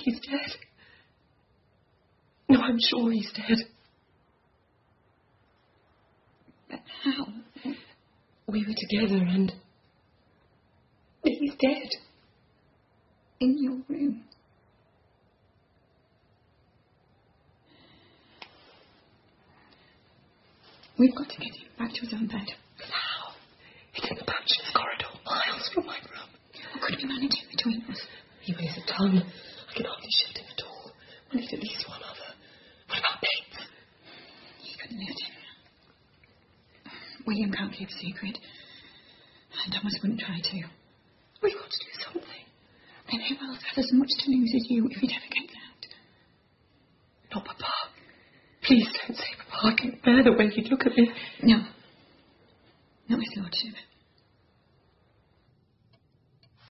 he's dead. No, I'm sure he's dead. But how? We were together and... he's dead. In your room? We've got to get him back to his own bed. How? It's in the bachelor's corridor, miles from my room. What could we manage it between us? He weighs a ton. I can hardly shift him at all. We need at least one other. What about Bates? He couldn't lift him. William can't keep a secret. And Thomas wouldn't try to. We've got to do something. Then who else has as much to lose as you if it ever gets out? Not Papa. Please don't say Papa. I can't bear the way he'd look at me. No. Not his lordship.